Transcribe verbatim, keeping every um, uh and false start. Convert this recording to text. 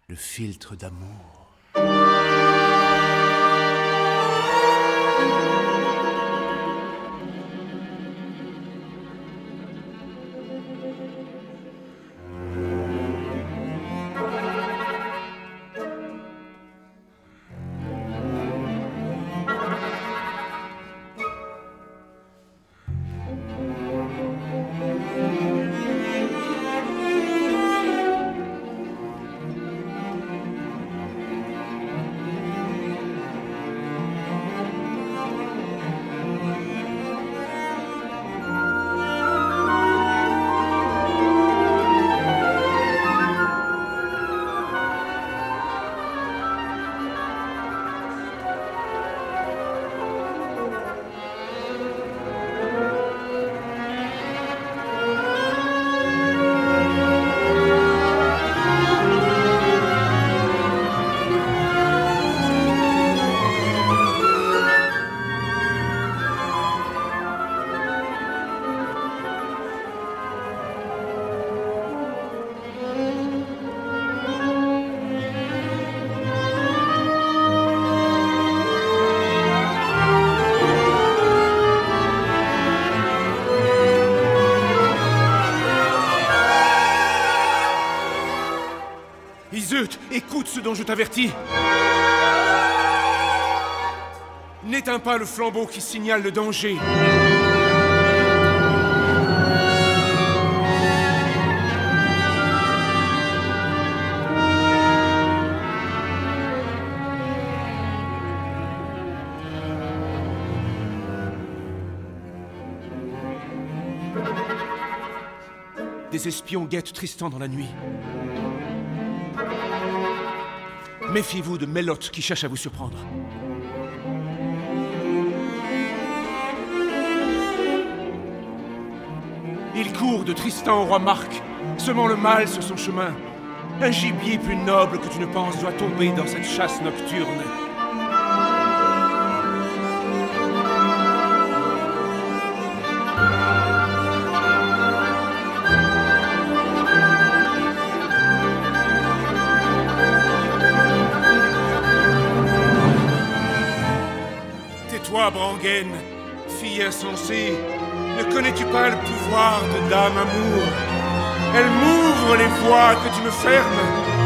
le filtre d'amour. Iseut, écoute ce dont je t'avertis. N'éteins pas le flambeau qui signale le danger. Des espions guettent Tristan dans la nuit. Méfiez-vous de Melotte qui cherche à vous surprendre. Il court de Tristan au roi Marc, semant le mal sur son chemin. Un gibier plus noble que tu ne penses doit tomber dans cette chasse nocturne. Toi, Brangaine, fille insensée, ne connais-tu pas le pouvoir de Dame Amour? Elle m'ouvre les voies que tu me fermes.